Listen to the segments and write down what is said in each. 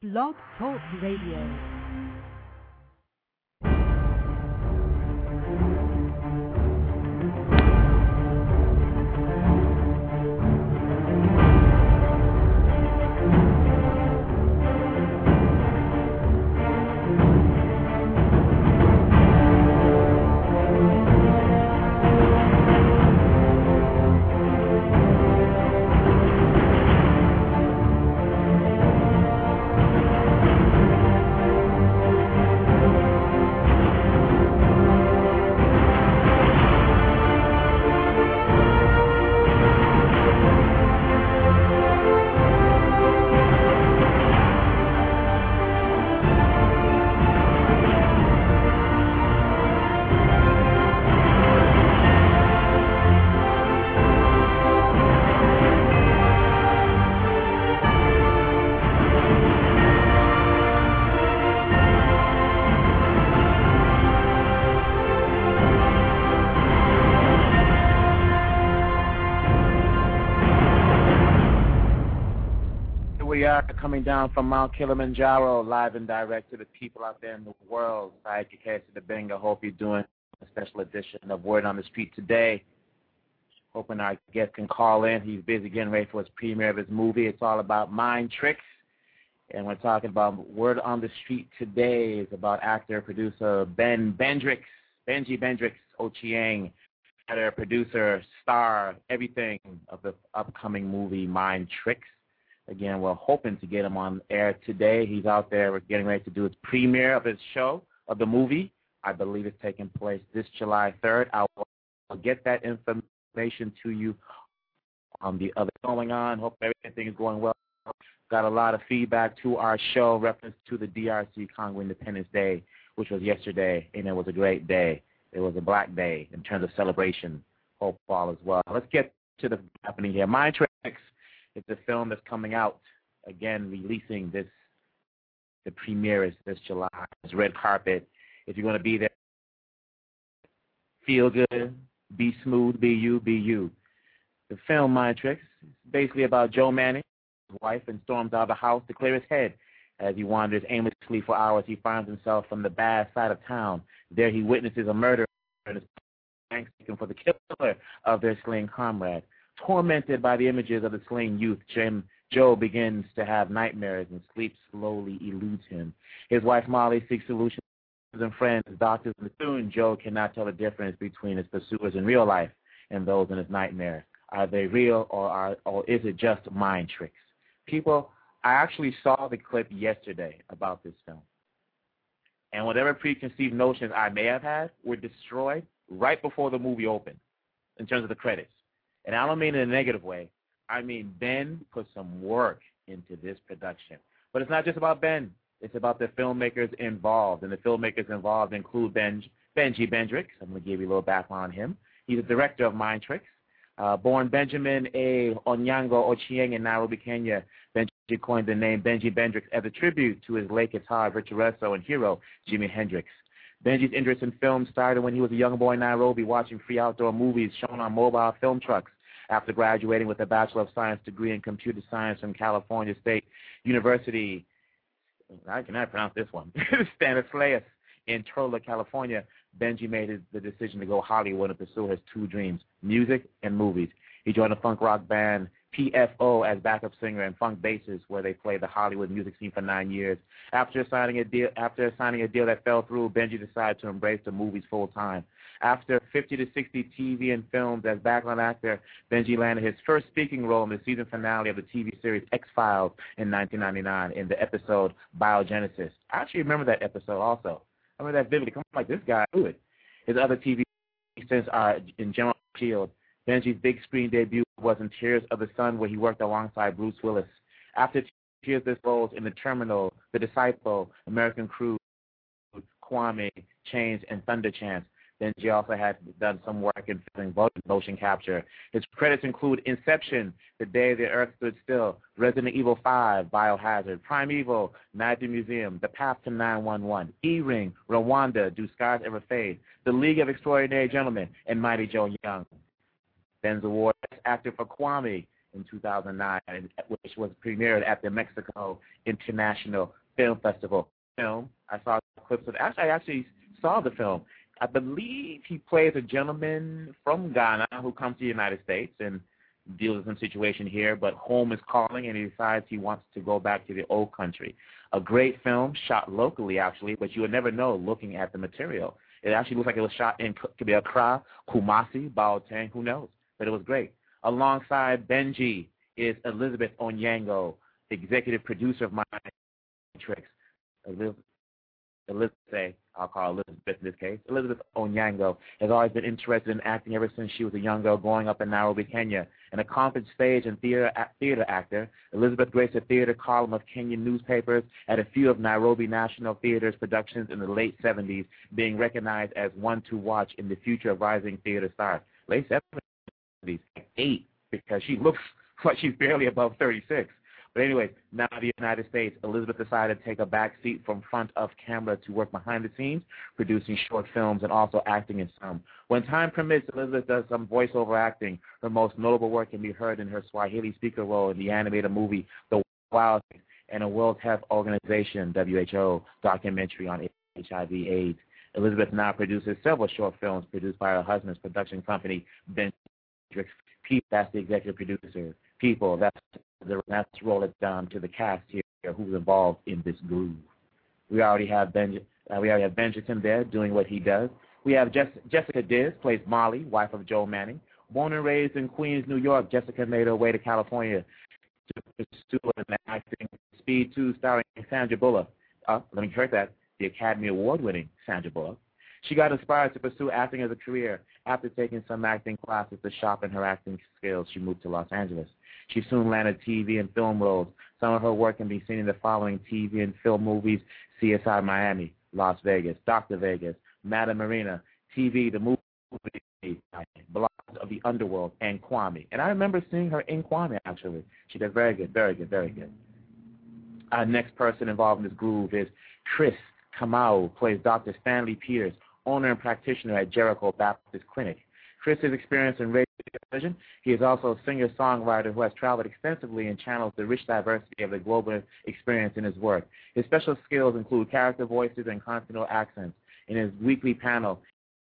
Blog Talk Radio. Coming down from Mount Kilimanjaro, live and direct to the people out there in the world. Saiki Kesi the Benga. Hope you're doing a special edition of Word on the Street today. Hoping our guest can call in. He's busy getting ready for his premiere of his movie. It's all about mind tricks. And we're talking about Word on the Street today. It's about actor, producer Benji Bendrix Ochieng, actor, producer, star, everything of the upcoming movie Mind Tricks. Again, we're hoping to get him on air today. He's out there. We're getting ready to do his premiere of his show, of the movie. I believe it's taking place this July 3rd. I'll get that information to you on the other going on. Hope everything is going well. Got a lot of feedback to our show, reference to the DRC Congo Independence Day, which was yesterday, and it was a great day. It was a black day in terms of celebration. Hope all is well. Let's get to the happening here. Mind Tricks. It's a film that's coming out, again, releasing this. The premiere is this July. It's red carpet. If you're going to be there, feel good, be smooth, be you, be you. The film, Mind Tricks, is basically about Joe Manning, his wife, and storms out of the house to clear his head. As he wanders aimlessly for hours, he finds himself from the bad side of town. There he witnesses a murder and is thanking for the killer of their slain comrade. Tormented by the images of the slain youth, Joe begins to have nightmares and sleep slowly eludes him. His wife Molly seeks solutions and friends, doctors, and soon Joe cannot tell the difference between his pursuers in real life and those in his nightmares. Are they real or is it just mind tricks? People, I actually saw the clip yesterday about this film. And whatever preconceived notions I may have had were destroyed right before the movie opened in terms of the credits. And I don't mean in a negative way. I mean Ben put some work into this production. But it's not just about Ben. It's about the filmmakers involved. And the filmmakers involved include Benji Bendrix. I'm going to give you a little background on him. He's the director of Mind Tricks. Born Benjamin A. Onyango Ochieng in Nairobi, Kenya, Benji coined the name Benji Bendrix as a tribute to his late guitar virtuoso and hero, Jimi Hendrix. Benji's interest in film started when he was a young boy in Nairobi watching free outdoor movies shown on mobile film trucks. After graduating with a Bachelor of Science degree in Computer Science from California State University, I cannot pronounce this one, Stanislaus in Turlock, California, Benji made the decision to go Hollywood and pursue his two dreams, music and movies. He joined the funk rock band PFO as backup singer and funk bassist, where they played the Hollywood music scene for 9 years. After signing a deal that fell through, Benji decided to embrace the movies full time. After 50 to 60 TV and films as background actor, Benji landed his first speaking role in the season finale of the TV series X-Files in 1999 in the episode Biogenesis. I actually remember that episode also. I remember that vividly. I'm like, this guy knew it. His other TV stints are in General Shield. Benji's big screen debut was in Tears of the Sun, where he worked alongside Bruce Willis. After Tears, this roles in The Terminal, The Disciple, American Crew, Kwame, Chains, and Thunder Chants. Benji also had done some work in motion capture. His credits include Inception, The Day the Earth Stood Still, Resident Evil 5, Biohazard, Primeval, Night at the Museum, The Path to 911, E-Ring, Rwanda, Do Scars Ever Fade, The League of Extraordinary Gentlemen, and Mighty Joe Young. Ben's award Best Actor for Kwame in 2009, which was premiered at the Mexico International Film Festival. I saw clips of it. I actually saw the film. I believe he plays a gentleman from Ghana who comes to the United States and deals with some situation here, but home is calling, and he decides he wants to go back to the old country. A great film, shot locally, actually, but you would never know looking at the material. It actually looks like it was shot in could be Accra, Kumasi, Baotang, who knows? But it was great. Alongside Benji is Elizabeth Onyango, executive producer of Tricks. Elizabeth, I'll call Elizabeth in this case. Elizabeth Onyango has always been interested in acting ever since she was a young girl growing up in Nairobi, Kenya. An accomplished stage and theater actor, Elizabeth graced a theater column of Kenyan newspapers at a few of Nairobi National Theatre's productions in the late 70s, being recognized as one to watch in the future of rising theater stars. Late 70s, 8, because she looks like she's barely above 36. But anyway, now in the United States, Elizabeth decided to take a back seat from front of camera to work behind the scenes, producing short films and also acting in some. When time permits, Elizabeth does some voiceover acting. Her most notable work can be heard in her Swahili speaker role in the animated movie The Wild Things and a World Health Organization, WHO, documentary on HIV/AIDS. Elizabeth now produces several short films produced by her husband's production company, Ben Hendricks. That's the executive producer. People, let's roll it down to the cast here who's involved in this groove. We already have Benjamin there doing what he does. We have Jessica Diz, plays Molly, wife of Joe Manning. Born and raised in Queens, New York, Jessica made her way to California to pursue an acting Speed 2 starring Sandra Bullock. Let me correct that, the Academy Award-winning Sandra Bullock. She got inspired to pursue acting as a career. After taking some acting classes to sharpen her acting skills, she moved to Los Angeles. She soon landed TV and film roles. Some of her work can be seen in the following TV and film movies: CSI Miami, Las Vegas, Dr. Vegas, Madame Marina, TV, the movie, Blondes of the Underworld, and Kwame. And I remember seeing her in Kwame, actually. She does very good, very good, very good. Our next person involved in this groove is Chris Kamau, plays Dr. Stanley Peters, owner and practitioner at Jericho Baptist Clinic. Chris is experienced in radio and television. He is also a singer-songwriter who has traveled extensively and channels the rich diversity of the global experience in his work. His special skills include character voices and continental accents. In his weekly panel,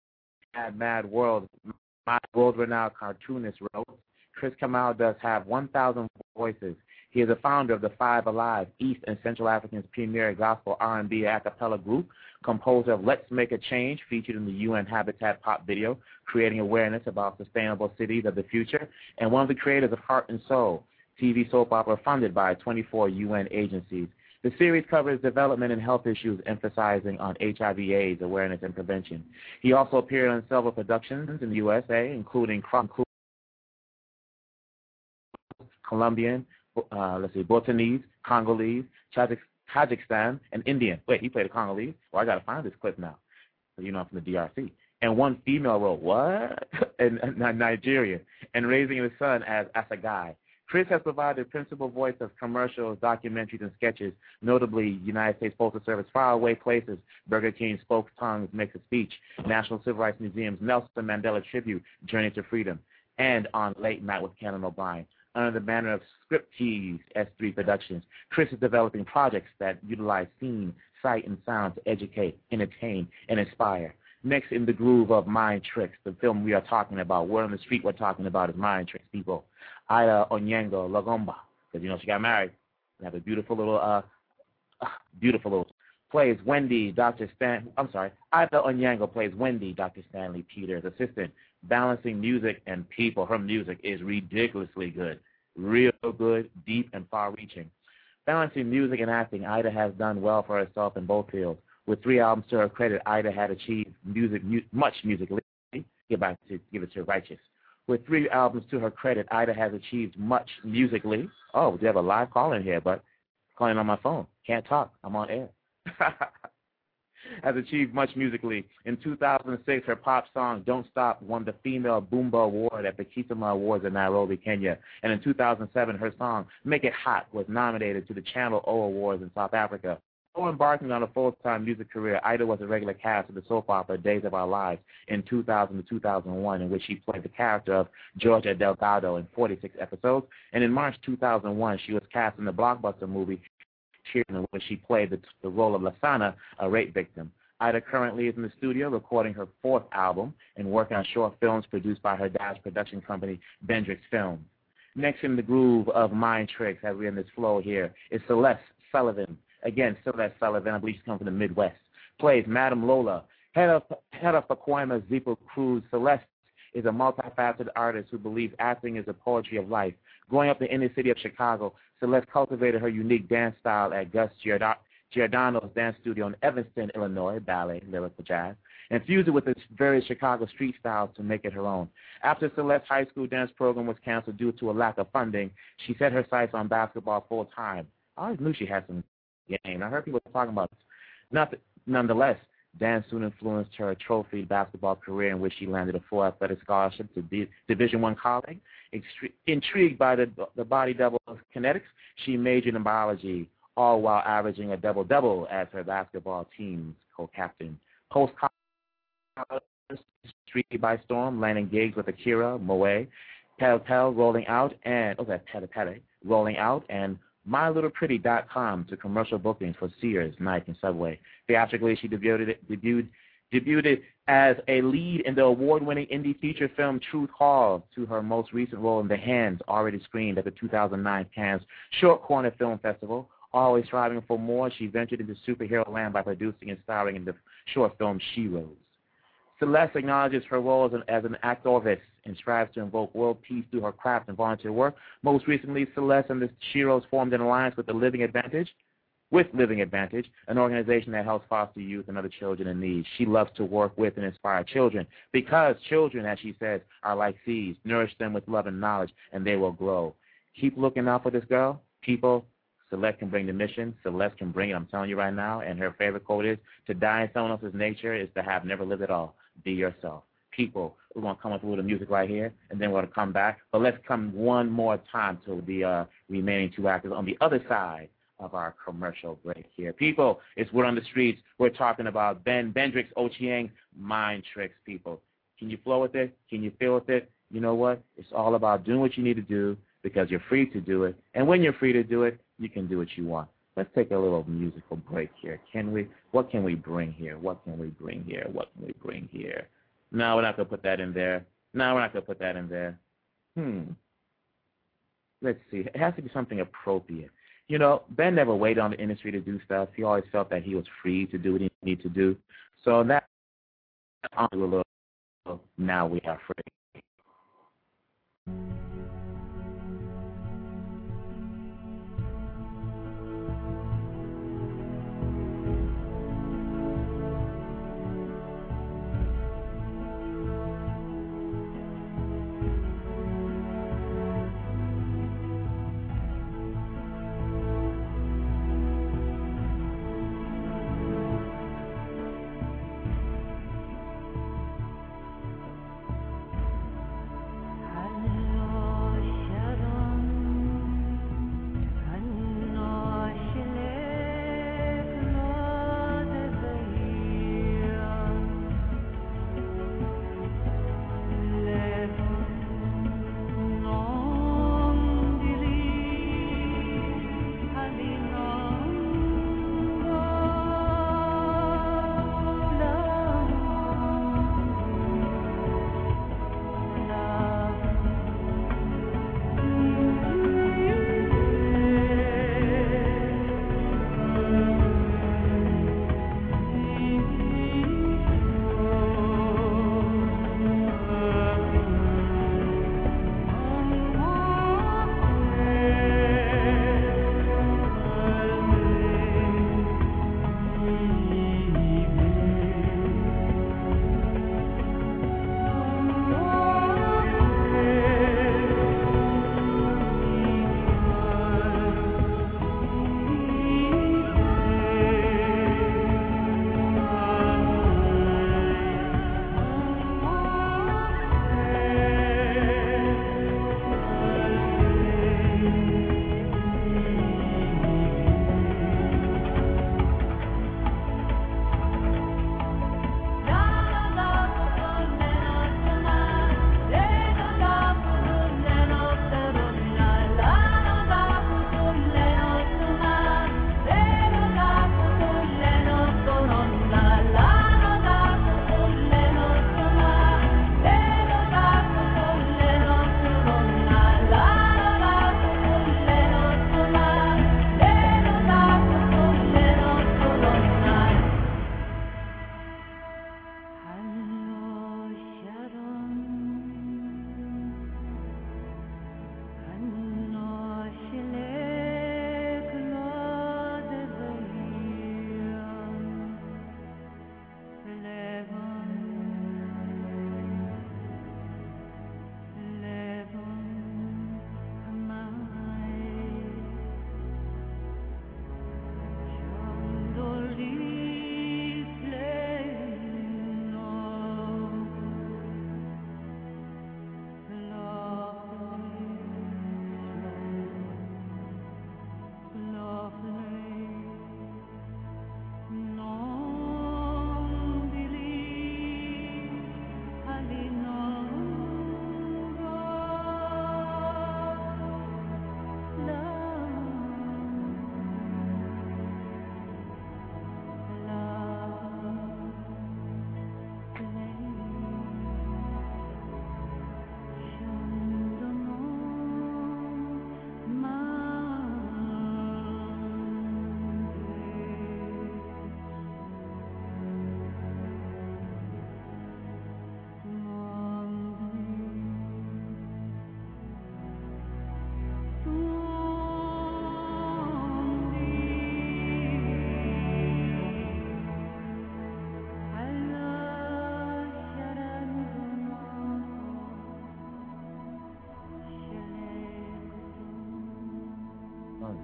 Mad World, my world-renowned cartoonist wrote, Chris Kamau does have 1,000 voices. He is a founder of the Five Alive, East and Central Africa's premier gospel R&B a cappella group, composer of Let's Make a Change, featured in the UN Habitat pop video, creating awareness about sustainable cities of the future, and one of the creators of Heart and Soul, TV soap opera funded by 24 UN agencies. The series covers development and health issues, emphasizing on HIV/AIDS awareness and prevention. He also appeared on several productions in the USA, including Colombian, Bhutanese, Congolese, Tajikistan, and Indian. Wait, he played a Congolese? Well, I got to find this clip now. You know, I'm from the DRC. And one female role, what? And Nigerian. And raising his son as a guy. Chris has provided principal voice of commercials, documentaries, and sketches, notably United States Postal Service, Faraway Places, Burger King, Spokes Tongues, Makes a Speech, National Civil Rights Museum's Nelson Mandela Tribute, Journey to Freedom, and on Late Night with Conan O'Brien. Under the banner of Scriptease S3 Productions, Chris is developing projects that utilize scene, sight, and sound to educate, entertain, and inspire. Next in the groove of Mind Tricks, the film we are talking about, Word on the Street we're talking about is Mind Tricks, people. Ida Onyango Lagomba, because, you know, she got married. They have a beautiful little, plays Wendy, Ida Onyango plays Wendy, Dr. Stanley Peters' assistant, balancing music and people. Her music is ridiculously good, real good, deep, and far-reaching. Balancing music and acting, Ida has done well for herself in both fields. With 3 albums to her credit, Ida had achieved much musically. Give it to Righteous. With 3 albums to her credit, Ida has achieved much musically. Oh, we have a live call in here, but calling on my phone. Can't talk. I'm on air. Has achieved much musically. In 2006, her pop song Don't Stop won the Female Boomba Award at the Kisama Awards in Nairobi, Kenya. And in 2007, her song Make It Hot was nominated to the Channel O Awards in South Africa. embarking on a full-time music career, Ida was a regular cast of the soap opera Days of Our Lives in 2000 to 2001, in which she played the character of Georgia Delgado in 46 episodes. And in March 2001, she was cast in the blockbuster movie Cheers, in which she played the role of Lasana, a rape victim. Ida currently is in the studio recording her 4th album and working on short films produced by her dad's production company, Bendrix Films. Next in the groove of Mind Tricks, as we're in this flow here, is Celeste Sullivan. Again, Celeste Sullivan, I believe she's come from the Midwest, plays Madame Lola. Head of Pacoima Zipo Cruz, Celeste is a multifaceted artist who believes acting is the poetry of life. Growing up in the inner city of Chicago, Celeste cultivated her unique dance style at Gus Giordano's dance studio in Evanston, Illinois, ballet, lyrical jazz, and fused it with its various Chicago street styles to make it her own. After Celeste's high school dance program was canceled due to a lack of funding, she set her sights on basketball full time. I always knew she had some game. I heard people talking about it. Nonetheless, dance soon influenced her trophy basketball career, in which she landed a full athletic scholarship to Division I college. Intrigued by the body double kinetics, she majored in biology, all while averaging a double-double as her basketball team's co-captain. Post-college, Street by Storm, landing gigs with Akira, Moe, Pele rolling out, and MyLittlePretty.com to commercial bookings for Sears, Nike, and Subway. Theatrically, she debuted as a lead in the award-winning indie feature film Truth Hall, to her most recent role in The Hands, already screened at the 2009 Cannes Short Corner Film Festival. Always striving for more, she ventured into superhero land by producing and starring in the short film She Rose. Celeste acknowledges her role as an activist and strives to invoke world peace through her craft and volunteer work. Most recently, Celeste and the She Rose formed an alliance with Living Advantage, an organization that helps foster youth and other children in need. She loves to work with and inspire children because children, as she says, are like seeds. Nourish them with love and knowledge, and they will grow. Keep looking out for this girl. People, Celeste can bring the mission. Celeste can bring it, I'm telling you right now. And her favorite quote is, to die in someone else's nature is to have never lived at all. Be yourself. People, we're going to come up with the music right here, and then we're going to come back. But let's come one more time to the remaining 2 actors on the other side of our commercial break here. People, it's Word on the Streets. We're talking about Bendrix Ochieng, Mind Tricks, people. Can you flow with it? Can you feel with it? You know what? It's all about doing what you need to do because you're free to do it. And when you're free to do it, you can do what you want. Let's take a little musical break here. Can we? What can we bring here? What can we bring here? What can we bring here? No, we're not going to put that in there. No, we're not going to put that in there. Let's see. It has to be something appropriate. You know, Ben never waited on the industry to do stuff. He always felt that he was free to do what he needed to do. So that, a little, now we are free. I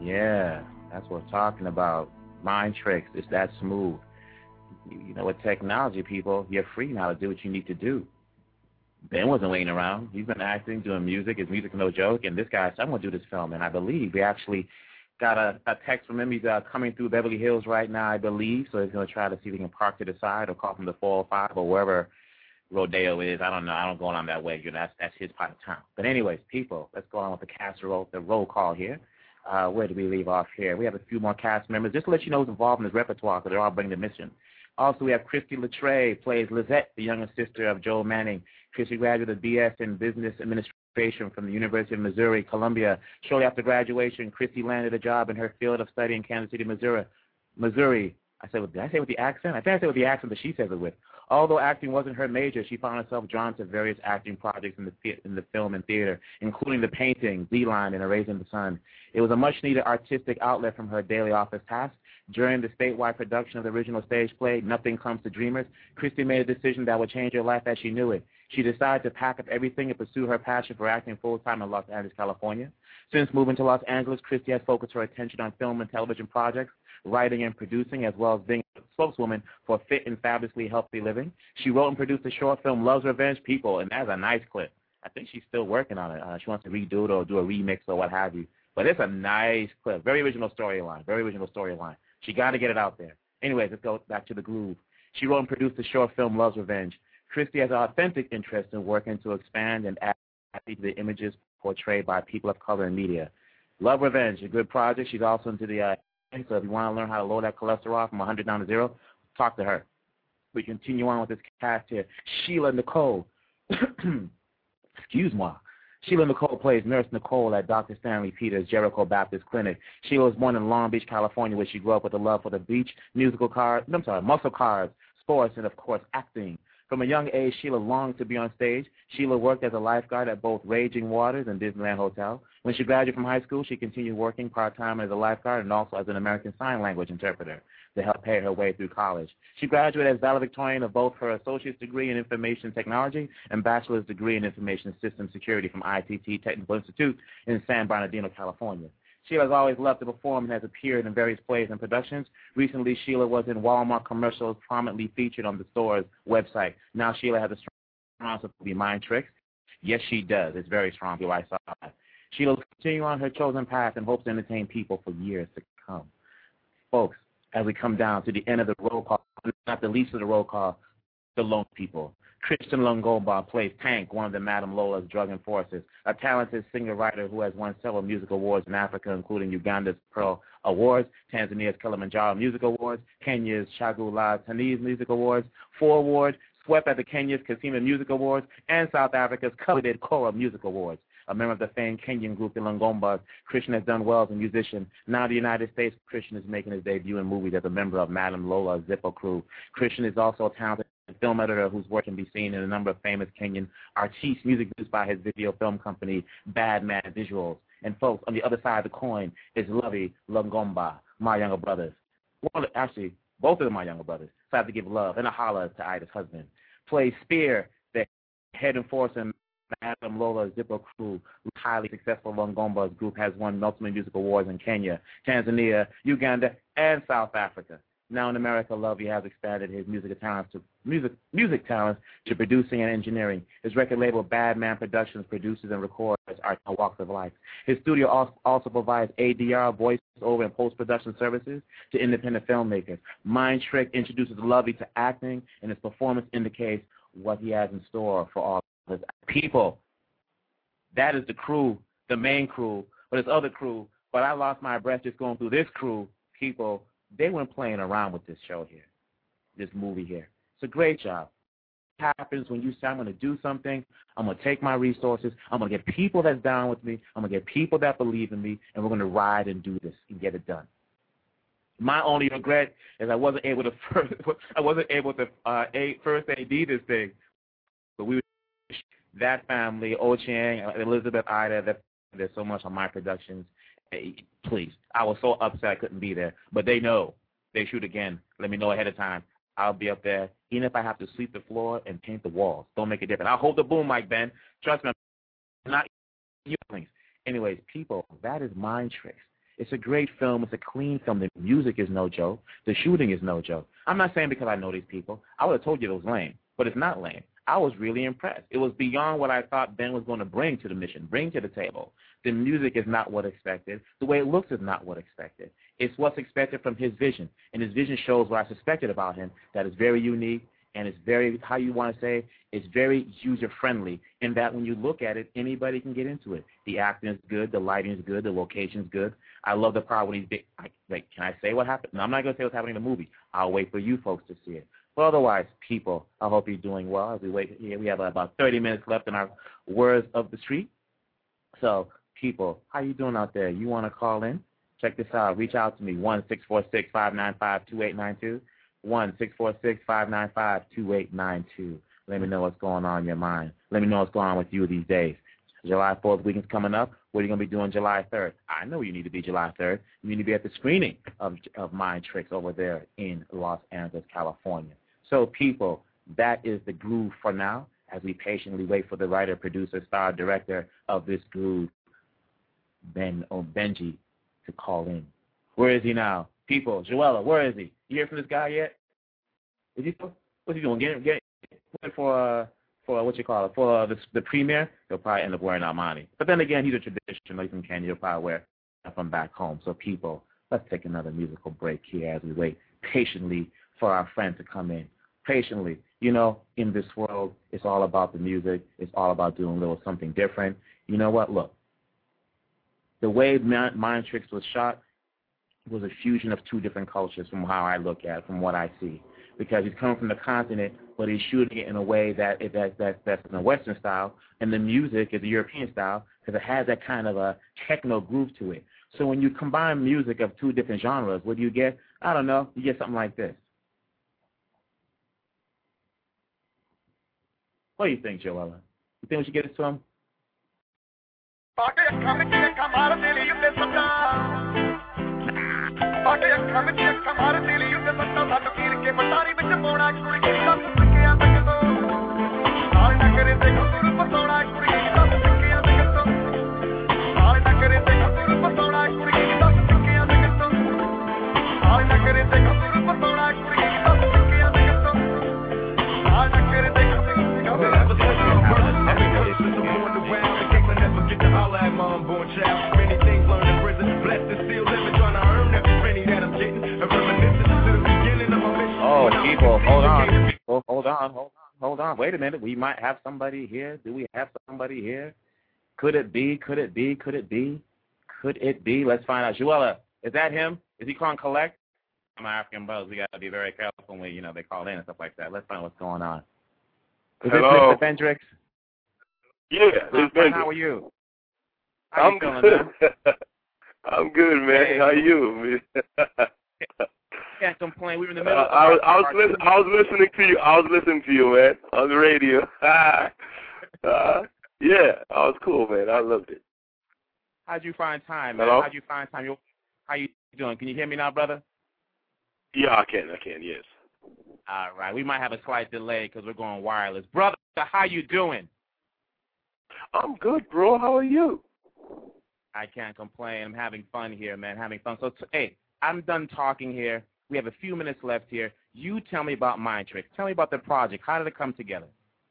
Yeah, that's what we're talking about. Mind tricks. It's that smooth. You know, with technology, people, you're free now to do what you need to do. Ben wasn't waiting around. He's been acting, doing music. His music no joke. And this guy said, I'm going to do this film. And I believe we actually got a text from him. He's coming through Beverly Hills right now, I believe. So he's going to try to see if he can park to the side or call from the 405 or wherever Rodeo is. I don't know. I don't go on that way. You know, that's his part of town. But anyways, people, let's go on with the casserole, the roll call here. Where do we leave off here? We have a few more cast members. Just to let you know who's involved in this repertoire, because they're all bringing the mission. Also, we have Christy Latre, plays Lizette, the younger sister of Joe Manning. Christy graduated BS in Business Administration from the University of Missouri, Columbia. Shortly after graduation, Christy landed a job in her field of study in Kansas City, Missouri. Did I say with the accent? I think I said with the accent that she says it with. Although acting wasn't her major, she found herself drawn to various acting projects in the film and theater, including the painting, Z-Line, and Erasing the Sun. It was a much-needed artistic outlet from her daily office tasks. During the statewide production of the original stage play, Nothing Comes to Dreamers, Christy made a decision that would change her life as she knew it. She decided to pack up everything and pursue her passion for acting full-time in Los Angeles, California. Since moving to Los Angeles, Christy has focused her attention on film and television projects, writing and producing, as well as being a spokeswoman for fit and fabulously healthy living. She wrote and produced the short film Love's Revenge, People, and that's a nice clip. I think she's still working on it. She wants to redo it or do a remix or what have you. But it's a nice clip. Very original storyline. She got to get it out there. Anyways, let's go back to the groove. She wrote and produced the short film Love's Revenge. Christy has an authentic interest in working to expand and add to the images portrayed by people of color in media. Love Revenge, a good project. She's also into the so if you want to learn how to lower that cholesterol from 100 down to 0, talk to her. We continue on with this cast here. Sheila Nicole. Excuse-moi. Sheila Nicole plays Nurse Nicole at Dr. Stanley Peters Jericho Baptist Clinic. Sheila was born in Long Beach, California, where she grew up with a love for the beach, muscle cars, sports, and, of course, acting. From a young age, Sheila longed to be on stage. Sheila worked as a lifeguard at both Raging Waters and Disneyland Hotel. When she graduated from high school, she continued working part-time as a lifeguard and also as an American Sign Language interpreter to help pay her way through college. She graduated as valedictorian of both her associate's degree in information technology and bachelor's degree in information system security from ITT Technical Institute in San Bernardino, California. Sheila has always loved to perform and has appeared in various plays and productions. Recently, Sheila was in Walmart commercials prominently featured on the store's website. Now Sheila has a strong to be Mind Tricks. Yes, she does. It's very strong. I saw that. Sheila will continue on her chosen path and hopes to entertain people for years to come. Folks, as we come down to the end of the roll call, not the least of the roll call, the lone people. Christian Longomba plays Tank, one of the Madame Lola's drug enforcers, a talented singer-writer who has won several music awards in Africa, including Uganda's Pearl Awards, Tanzania's Kilimanjaro Music Awards, Kenya's Chagula Tani's Music Awards, 4 awards, swept at the Kenya's Kasima Music Awards, and South Africa's coveted Kora Music Awards. A member of the famed Kenyan group, the Longombas, Christian has done well as a musician. Now in the United States, Christian is making his debut in movies as a member of Madame Lola's Zippo crew. Christian is also a talented film editor whose work can be seen in a number of famous Kenyan artists, music produced by his video film company, Bad Man Visuals. And folks, on the other side of the coin is Lovey Longomba, my younger brothers. Well, actually, both of them are younger brothers. So I have to give love and a holler to Ida's husband. Plays Spear, the head enforcer in Madame Lola's Zippo crew, highly successful Longomba's group, has won multiple music awards in Kenya, Tanzania, Uganda, and South Africa. Now in America, Lovey has expanded his music talents to producing and engineering. His record label, Bad Man Productions, produces and records art walks of life. His studio also provides ADR, voice-over, and post-production services to independent filmmakers. Mind Trick introduces Lovey to acting, and his performance indicates what he has in store for all of his people. That is the crew, the main crew, but there's other crew. But I lost my breath just going through this crew, people. They weren't playing around with this show here, this movie here. It's a great job. What happens when you say, I'm going to do something, I'm going to take my resources, I'm going to get people that's down with me, I'm going to get people that believe in me, and we're going to ride and do this and get it done. My only regret is I wasn't able to first AD this thing. But we, that family, Ochieng, Elizabeth, Ida, there's so much on my productions. Hey, please. I was so upset I couldn't be there. But they know. They shoot again. Let me know ahead of time. I'll be up there, even if I have to sweep the floor and paint the walls. Don't make a difference. I'll hold the boom mic, Ben. Trust me, I'm not you things. Anyways, people, that is Mind Tricks. It's a great film. It's a clean film. The music is no joke. The shooting is no joke. I'm not saying because I know these people. I would have told you it was lame, but it's not lame. I was really impressed. It was beyond what I thought Ben was going to bring to the mission, bring to the table. The music is not what expected. The way it looks is not what expected. It's what's expected from his vision, and his vision shows what I suspected about him, that is very unique, and it's very, how you want to say, it's very user-friendly in that when you look at it, anybody can get into it. The acting is good, the lighting is good, the location is good. I love the part when he's big. Wait, can I say what happened? No, I'm not going to say what's happening in the movie. I'll wait for you folks to see it. But otherwise, people, I hope you're doing well. As we wait here, we have about 30 minutes left in our Words of the Street. So, people, how you doing out there? You want to call in? Check this out. Reach out to me, 1-646-595-2892. 1-646-595-2892. Let me know what's going on in your mind. Let me know what's going on with you these days. July 4th weekend's coming up. What are you going to be doing July 3rd? I know you need to be July 3rd. You need to be at the screening of Mind Tricks over there in Los Angeles, California. So, people, that is the groove for now as we patiently wait for the writer, producer, star, director of this groove, Benji, to call in. Where is he now? People, Joella, where is he? You hear from this guy yet? Is he? What's he doing? Get for what you call it, for the premiere? He'll probably end up wearing Armani. But then again, he's a traditional. He's from Kenya. He'll probably wear from back home. So people, let's take another musical break here as we wait patiently for our friend to come in. Patiently. You know, in this world, it's all about the music. It's all about doing a little something different. You know what? Look, the way Mind Tricks was shot was a fusion of two different cultures from how I look at it, from what I see. Because he's coming from the continent, but he's shooting it in a way that's in a Western style, and the music is a European style because it has that kind of a techno groove to it. So when you combine music of two different genres, what do you get? I don't know. You get something like this. What do you think, Joella? You think we should get it to him? Oh, people, hold on. Wait a minute. We might have somebody here. Do we have somebody here? Could it be? Let's find out. Joella, is that him? Is he calling collect? I'm asking brothers. We got to be very careful when we, they call in and stuff like that. Let's find out what's going on. Is this Mr. Bendrix? Yeah, this is Bendrix. How are you? I'm good. I'm good, man. Hey. How are you? Can't complain. We were in the middle. I was listening to you. I was listening to you, man, on the radio. Yeah, I was cool, man. I loved it. How'd you find time, man? Hello? How'd you find time? How you doing? Can you hear me now, brother? Yeah, I can, yes. All right. We might have a slight delay because we're going wireless. Brother, how you doing? I'm good, bro. How are you? I can't complain. I'm having fun here, man. Having fun. So, hey, I'm done talking here. We have a few minutes left here. You tell me about Mind Tricks. Tell me about the project. How did it come together?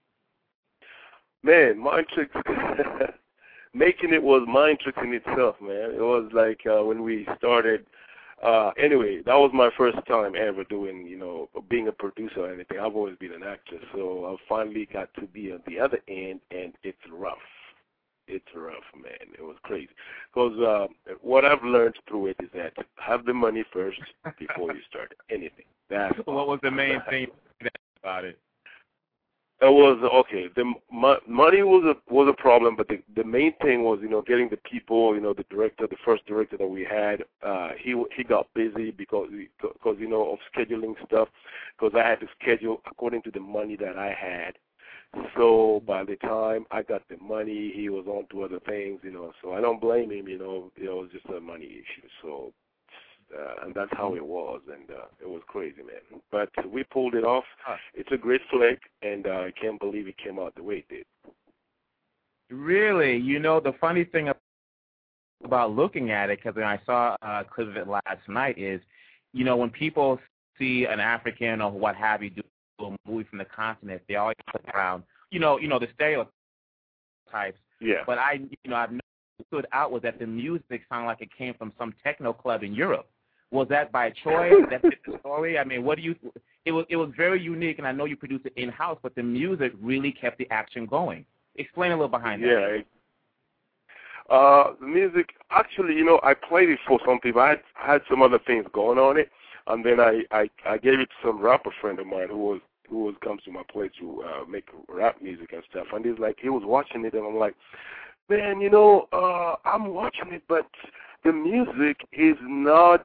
Man, Mind Tricks, making it was Mind Tricks in itself, man. It was like when we started. Anyway, that was my first time ever doing, being a producer or anything. I've always been an actor, so I finally got to be on the other end, and it's rough. It's rough, man. It was crazy. Because what I've learned through it is that have the money first before you start anything. What was the main thing about it? It was, okay, the money was a problem, but the main thing was, getting the people, the director, the first director that we had, he got busy because of scheduling stuff, because I had to schedule according to the money that I had. So by the time I got the money, he was on to other things, so I don't blame him, it was just a money issue. So, and that's how it was, and it was crazy, man. But we pulled it off. It's a great flick, and I can't believe it came out the way it did. Really? The funny thing about looking at it, because when I saw a clip of it last night, is, when people see an African or what have you do a movie from the continent, they always put around, the stereotypes. Yeah. But I've stood out was that the music sounded like it came from some techno club in Europe. Was that by choice? That fit the story? I mean, it was very unique, and I know you produced it in-house, but the music really kept the action going. Explain a little behind that. Yeah. The music, actually, I played it for some people. I had some other things going on it, and then I gave it to some rapper friend of mine who comes to my place to make rap music and stuff. And he was watching it, and I'm like, man, I'm watching it, but the music is not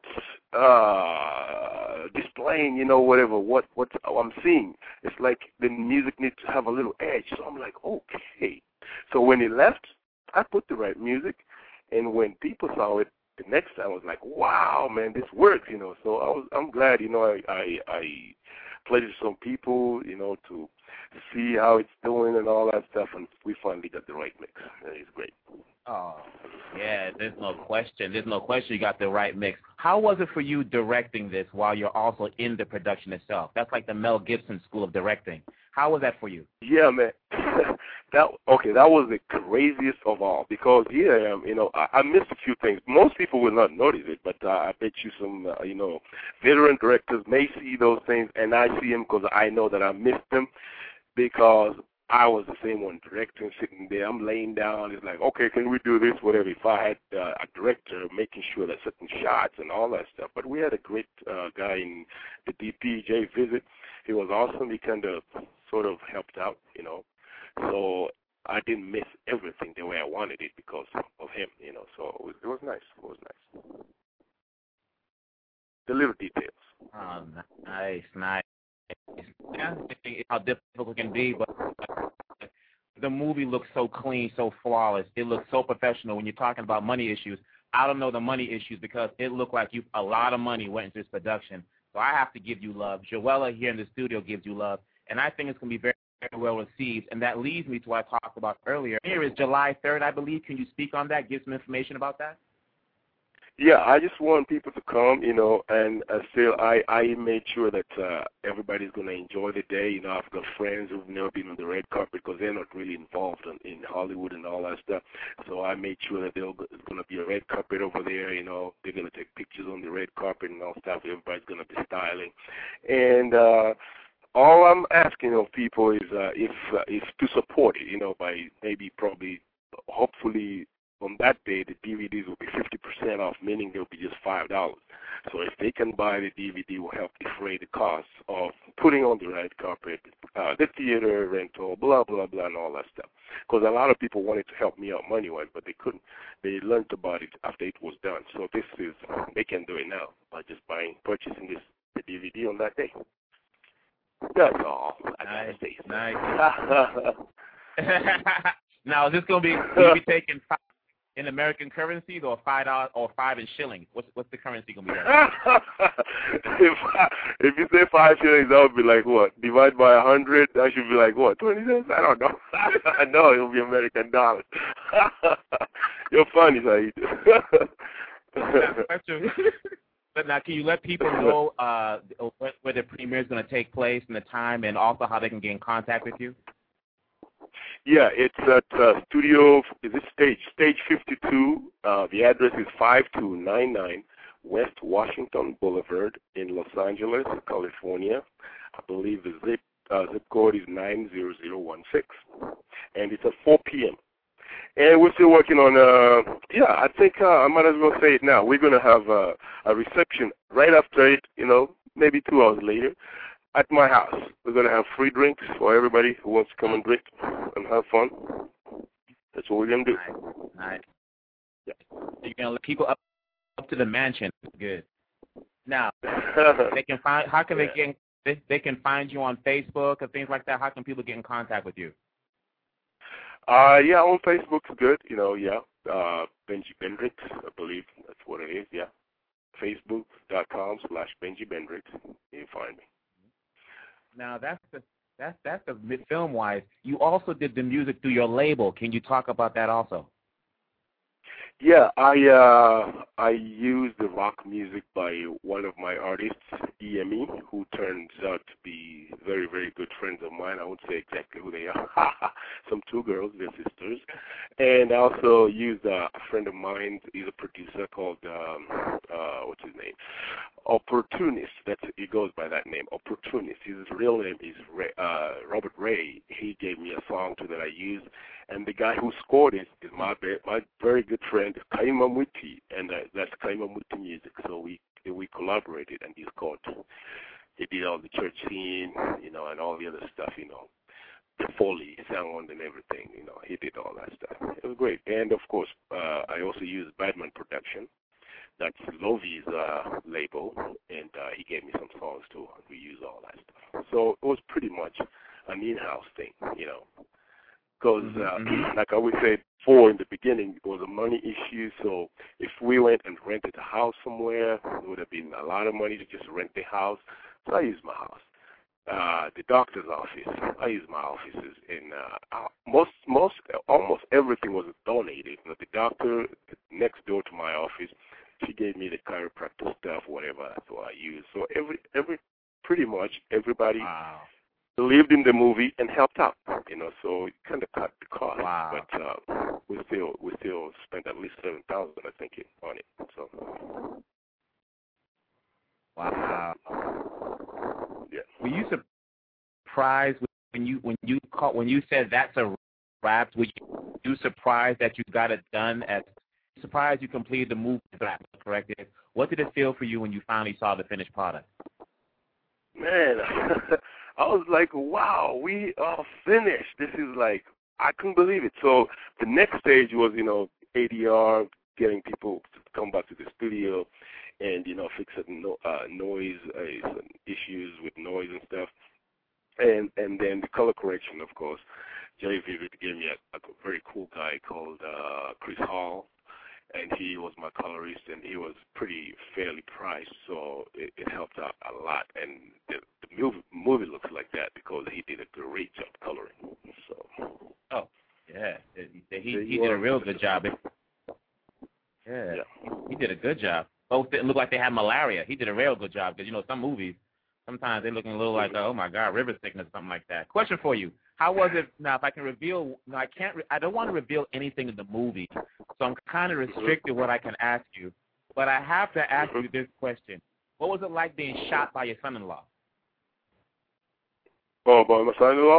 displaying, whatever what I'm seeing. It's like the music needs to have a little edge. So I'm like, okay. So when he left, I put the right music, and when people saw it the next time, I was like, wow, man, this works, So I'm glad, I played it to some people, to see how it's doing and all that stuff, and we finally got the right mix. It's great. Oh, yeah, there's no question. You got the right mix. How was it for you directing this while you're also in the production itself? That's like the Mel Gibson school of directing. How was that for you? Yeah, man. That was the craziest of all, because here I am, I missed a few things. Most people will not notice it, but I bet you some, veteran directors may see those things, and I see them because I know that I missed them, because I was the same one directing, sitting there. I'm laying down. It's like, okay, can we do this? Whatever. If I had a director making sure that certain shots and all that stuff. But we had a great guy in the DP, Jay Visit. He was awesome. He kind of sort of helped out, So I didn't miss everything the way I wanted it because of him, So it was nice. It was nice. The little details. Oh, nice. Yeah, how difficult it can be, but the movie looks so clean, so flawless. It looks so professional. When you're talking about money issues, I don't know the money issues because it looked like a lot of money went into this production. So I have to give you love. Joella here in the studio gives you love, and I think it's going to be very, very well received. And that leads me to what I talked about earlier. Here is July 3rd, I believe. Can you speak on that? Give some information about that? Yeah, I just want people to come, and still I made sure that everybody's going to enjoy the day. I've got friends who've never been on the red carpet because they're not really involved in Hollywood and all that stuff. So I made sure that there's going to be a red carpet over there, They're going to take pictures on the red carpet and all stuff. Everybody's going to be styling. And all I'm asking of people is if to support it, by maybe probably hopefully on that day, the DVDs will be 50% off, meaning they'll be just $5. So if they can buy the DVD, will help defray the costs of putting on the red carpet, the theater rental, blah, blah, blah, and all that stuff. Because a lot of people wanted to help me out money-wise, but they couldn't. They learned about it after it was done. So they can do it now by just purchasing the DVD on that day. That's all I gotta say. Nice. Now, is this going to be, will you be taking $5 in American currencies or $5 or $5 in shillings? What's the currency going to be there? If you say 5 shillings, that would be like what? Divide by 100, that should be like what? 20 cents? I don't know. I know it will be American dollars. You're funny, Saeed. That's true. But now, can you let people know where the premiere is going to take place and the time, and also how they can get in contact with you? Yeah, it's at Stage 52. The address is 5299 West Washington Boulevard in Los Angeles, California. I believe the zip code is 90016. And it's at 4 p.m. And we're still working on, I think I might as well say it now. We're going to have a reception right after it, maybe 2 hours later. At my house, we're going to have free drinks for everybody who wants to come and drink and have fun. That's what we're going to do. Nice. Yeah. You're going to let people up to the mansion. Good. Now, they can find. How can they can find you on Facebook and things like that? How can people get in contact with you? Yeah, on Facebook's good. Benji Bendrix, I believe that's what it is. Yeah, Facebook.com/Benji Bendrix. You find me. Now that's the film-wise. You also did the music through your label. Can you talk about that also? Yeah, I use the rock music by one of my artists, EME, who turns out to be very, very good friends of mine. I won't say exactly who they are. Some two girls, they're sisters. And I also use a friend of mine. He's a producer called what's his name? Opportunist. He goes by that name, Opportunist. His real name is Robert Ray. He gave me a song too that I used. And the guy who scored it is my very good friend, Kaima Muti, and that's Kaima Muti Music. So we collaborated, and he scored. He did all the church scene, and all the other stuff, the Foley sound and everything, he did all that stuff. It was great. And, of course, I also used Badman Production. That's Lovie's label, and he gave me some songs, too, and we used all that stuff. So it was pretty much an in-house thing, Because, like I would say before in the beginning, it was a money issue. So if we went and rented a house somewhere, it would have been a lot of money to just rent the house. So I used my house. The doctor's office, I used my offices. And almost everything was donated. The doctor next door to my office, she gave me the chiropractor stuff, whatever. That's what I used. So pretty much everybody. Wow. Believed in the movie and helped out, so it kind of cut the cost. Wow. But we still spent at least $7,000, I think, on it. So. Wow. Yeah. Were you surprised when you said that's a wrap? Were you surprised that you got it done? Surprised you completed the movie? Correct? What did it feel for you when you finally saw the finished product? Man. I was like, wow, we are finished. This is like, I couldn't believe it. So the next stage was, ADR, getting people to come back to the studio and, fix noise issues with noise and stuff. And then the color correction, of course. Jerry Vivid gave me a very cool guy called Chris Hall. And he was my colorist, and he was pretty fairly priced, so it helped out a lot. And the movie looks like that because he did a great job coloring. So. Oh, yeah. He did a real good job. Yeah. He did a good job. Both didn't look like they had malaria. He did a real good job because, some movies, sometimes they're looking a little like, oh, my God, river sickness, something like that. Question for you. How was it? Now, if I can reveal, I don't want to reveal anything in the movie, so I'm kind of restricted what I can ask you. But I have to ask you this question. What was it like being shot by your son-in-law? Oh, by my son-in-law?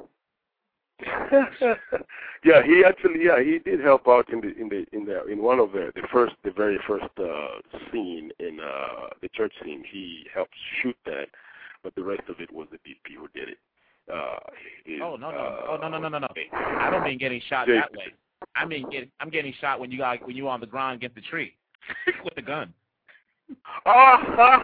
He did help out in one of the very first scene in the church scene. He helped shoot that, but the rest of it was the DP who did it. No. I don't mean getting shot that way. I'm getting shot when you on the ground against the tree with the gun. Oh,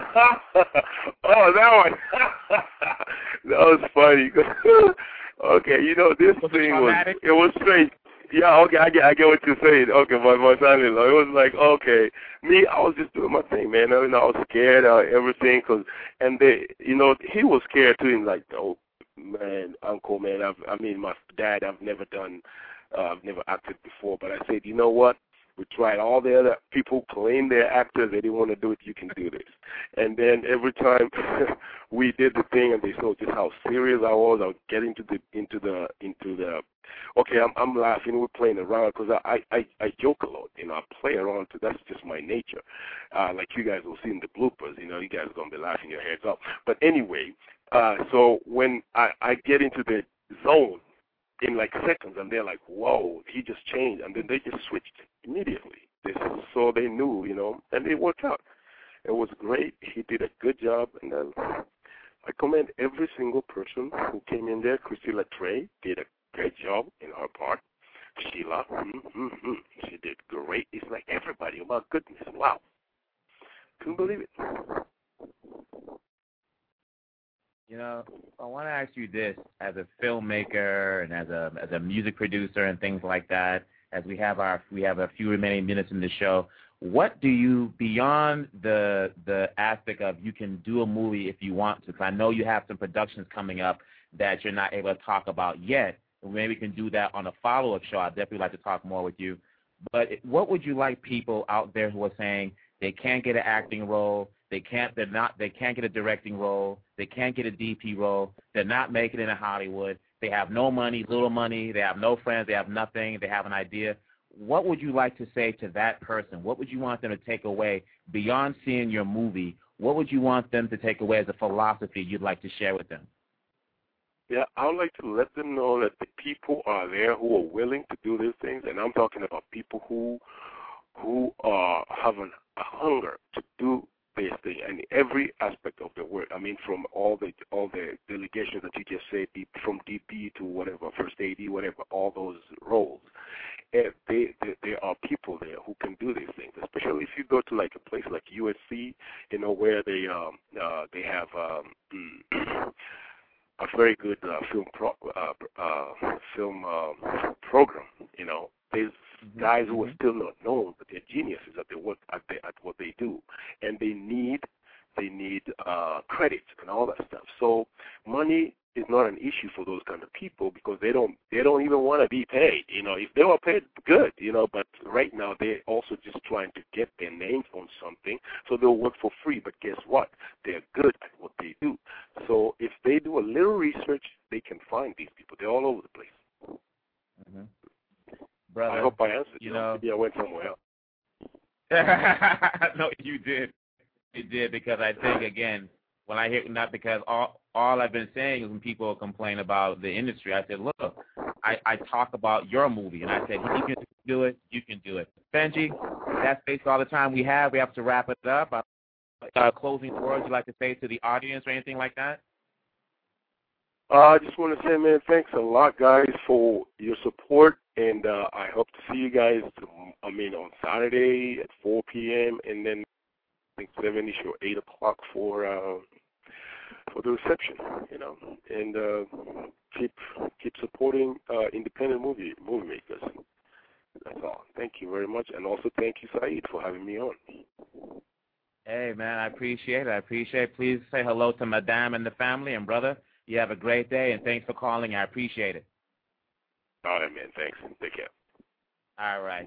that one. That was funny. Okay, this thing was strange. Yeah, okay, I get what you're saying. Okay, my son-in-law, it was like, okay, me, I was just doing my thing, man. I was scared of everything, he was scared too. And like, oh, man, uncle, man, my dad, I've never acted before, but I said, you know what? We tried all the other people claim they're actors. They didn't want to do it. You can do this. And then every time we did the thing, and they saw just how serious I was getting into the. Okay, I'm laughing. We're playing around because I joke a lot. I play around too. That's just my nature. Like you guys will see in the bloopers. You guys are gonna be laughing your heads off. But anyway, so when I get into the zone, in like seconds, and they're like, whoa, he just changed, and then they just switched immediately. So they knew, and it worked out. It was great. He did a good job, and I commend every single person who came in there. Christina Trey did a great job in her part. Sheila, she did great. It's like everybody, oh my goodness, wow. Couldn't believe it. I want to ask you this, as a filmmaker and as a music producer and things like that, as we have a few remaining minutes in the show, what do you, beyond the aspect of you can do a movie if you want to, because I know you have some productions coming up that you're not able to talk about yet, and maybe we can do that on a follow-up show. I'd definitely like to talk more with you. But what would you like people out there who are saying they can't get an acting role, they can't get a directing role, they can't get a DP role, they're not making it in Hollywood, they have no money, little money, they have no friends, they have nothing, they have an idea. What would you like to say to that person? What would you want them to take away beyond seeing your movie? What would you want them to take away as a philosophy you'd like to share with them? Yeah, I would like to let them know that the people are there who are willing to do these things, and I'm talking about people who are having a hunger to do this thing in every aspect of the work. I mean, from all the delegations that you just said, from DP to whatever, first AD, whatever, all those roles. And there are people there who can do these things, especially if you go to like a place like USC, you know, where they have a very good film program. You know, there's guys who are still not known, but they're geniuses at their work, at what they do, and they need credits and all that stuff. So money is not an issue for those kind of people because they don't even want to be paid. You know, if they were paid, good. You know, but right now they're also just trying to get their names on something, so they'll work for free. But guess what? They're good at what they do. So if they do a little research, they can find these people. They're all over the place. Brother, I hope I answered. You know, maybe I went somewhere else. No, you did. You did, because I think, again, when I hear, not because all I've been saying is when people complain about the industry, I said, look, I talk about your movie, and I said, he can do it, you can do it. Benji, that's basically all the time we have. We have to wrap it up. Closing words you'd like to say to the audience or anything like that? I just want to say, man, thanks a lot, guys, for your support, and I hope to see you guys, on Saturday at 4 p.m., and then I think 7-ish or 8 o'clock for the reception, you know, and keep supporting independent movie makers. That's all. Thank you very much, and also thank you, Saeed, for having me on. Hey, man, I appreciate it. Please say hello to Madame and the family, and brother, you have a great day, and thanks for calling. I appreciate it. All right, man. Thanks. Take care. All right.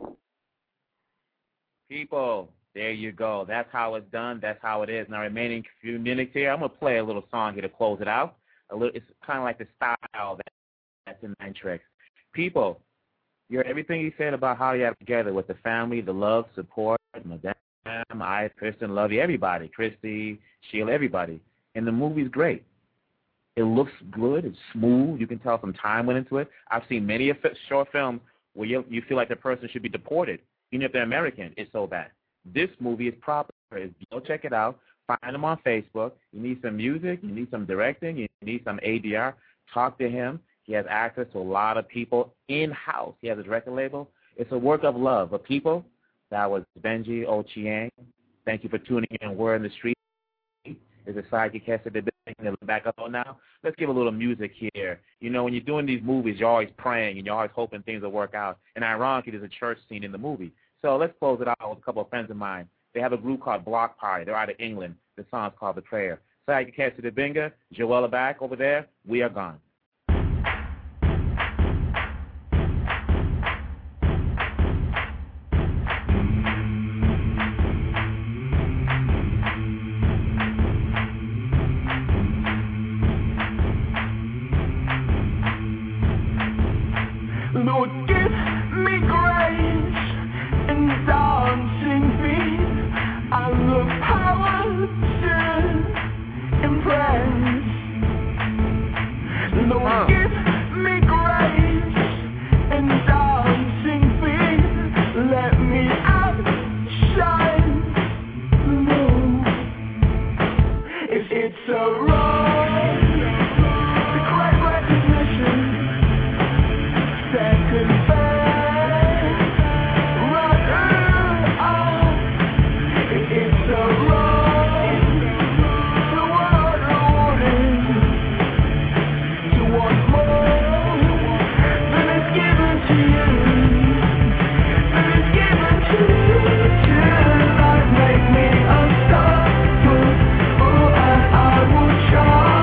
People, there you go. That's how it's done. That's how it is. Now, remaining few minutes here, I'm going to play a little song here to close it out. It's kind of like the style that's in Nine Tricks. People, everything you said about how you have together with the family, the love, support, Madame, I, Kristen, love you, everybody, Christy, Sheila, everybody. And the movie's great. It looks good. It's smooth. You can tell some time went into it. I've seen many a short film where you feel like the person should be deported, even if they're American. It's so bad. This movie is proper. Go check it out. Find him on Facebook. You need some music. You need some directing. You need some ADR. Talk to him. He has access to a lot of people in-house. He has a record label. It's a work of love. But people, that was Benji Ochieng. Thank you for tuning in. Word in the Street. Is a sidekick has to back up on now. Let's give a little music here. You know, when you're doing these movies, you're always praying and you're always hoping things will work out. And ironically, there's a church scene in the movie. So let's close it out with a couple of friends of mine. They have a group called Block Party. They're out of England. The song's called The Prayer. Sidekick has to Binga. Joella back over there. We are gone. Lord, give me grace and dancing feet. I look power to impress. Lord, give me grace and dancing feet. Let me outshine the moon. If it's a wrong, the great recognition. Second best, right on. It's a wrong, the world awarded to want more than is given to you, than is given to you. Tonight make me unstoppable, and I will try.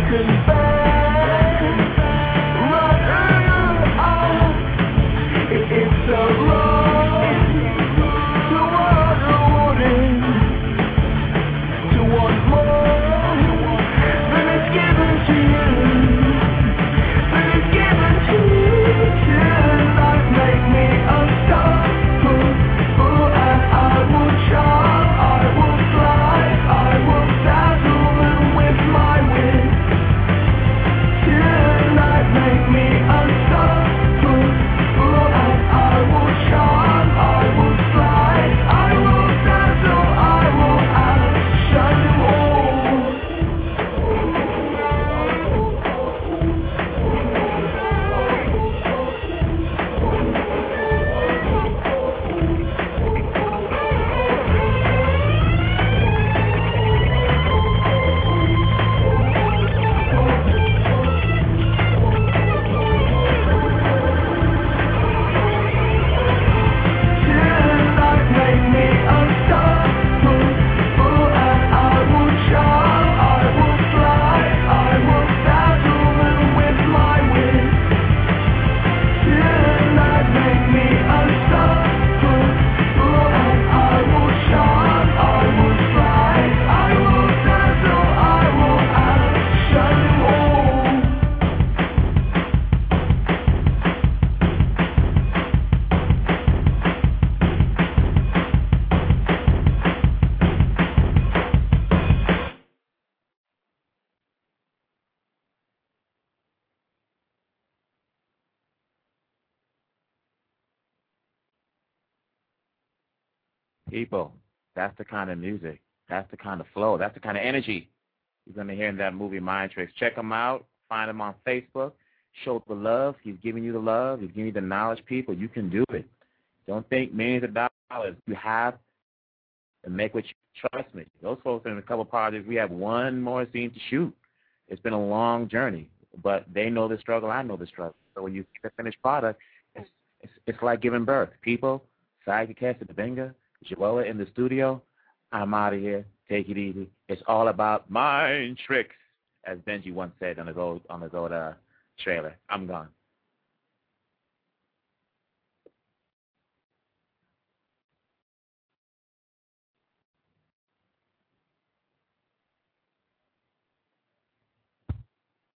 People, that's the kind of music. That's the kind of flow. That's the kind of energy you're going to hear in that movie, Mind Tricks. Check him out. Find him on Facebook. Show the love. He's giving you the love. He's giving you the knowledge, people. You can do it. Don't think millions of dollars. You have to make what you trust me. Those folks in a couple of projects, we have one more scene to shoot. It's been a long journey, but they know the struggle. I know the struggle. So when you get the finished product, it's like giving birth. People, Saiki Kesa Benga, Joella in the studio, I'm out of here. Take it easy. It's all about mind tricks, as Benji once said on his old trailer. I'm gone.